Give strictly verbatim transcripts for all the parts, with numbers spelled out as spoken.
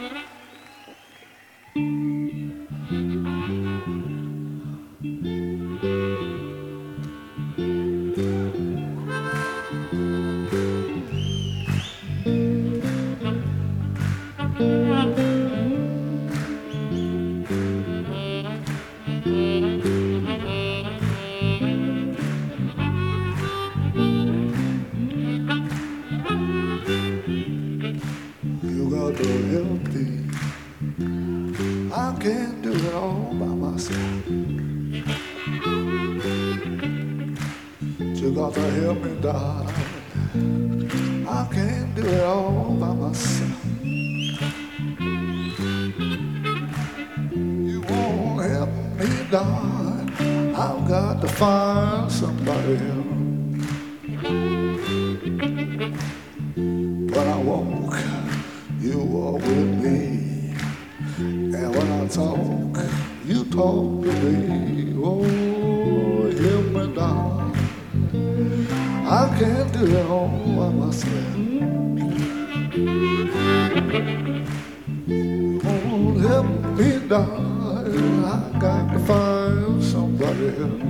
You got to help me. I can't do it all by myself. You got to help me, darling. I can't do it all by myself. You won't help me, darling. I've got to find somebody else. When I walk, you walk with me. And when I talk, you talk to me. Oh, help me, darling. I can't do it all by myself. Oh, help me, darling. I got to find somebody else.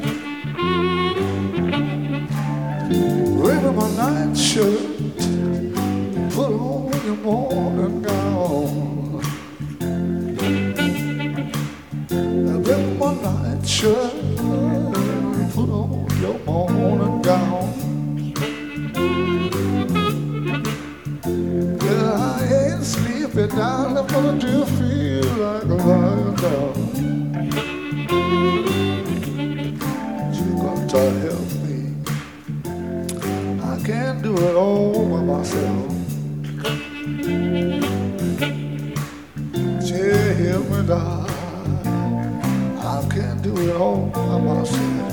Wear my nightshirt, put on your morning gown. Wear my nightshirt, put on your morning gown. Yeah, I ain't sleeping down, but I do feel like a lying down. You got to help me. I can't do it all by myself. Yeah, help me, darling. I can't do it all by myself.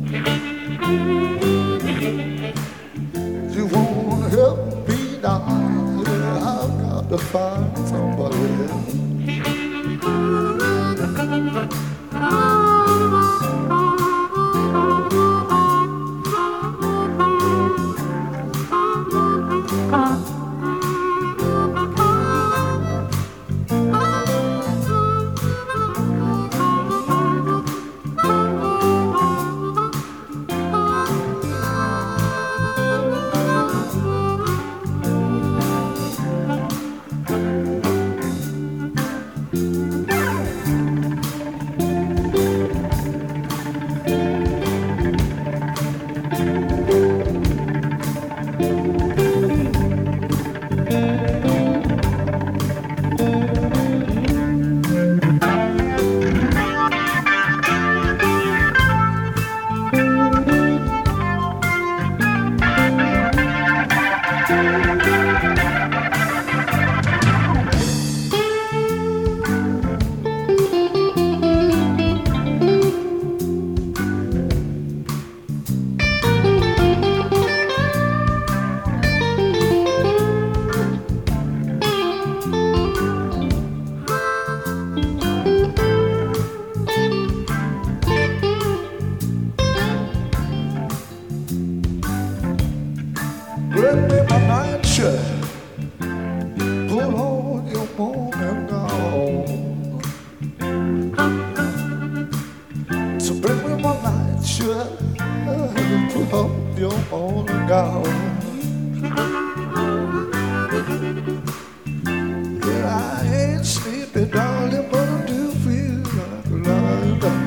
You won't help me, darling. I've got to find somebody else. Bring me my nightshirt, put on your morning gown. So bring me my nightshirt, put on your morning gown. Yeah, I ain't sleeping, darling, but I do feel like lying down.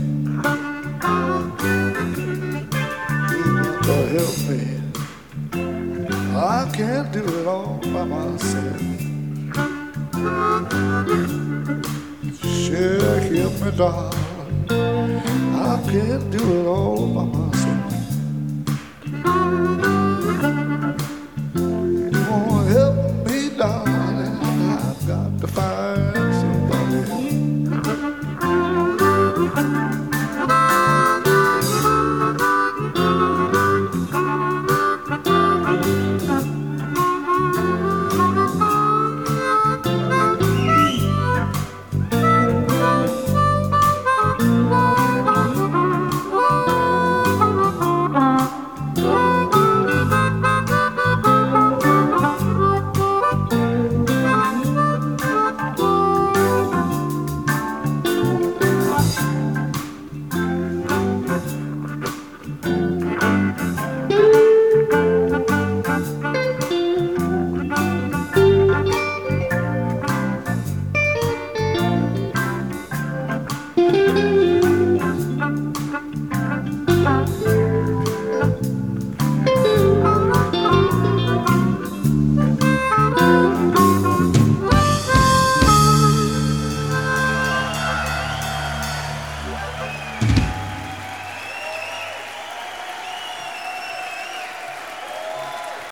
You got to help me. I can't do it all by myself. Sure, help me, darling. I can't do it all by myself.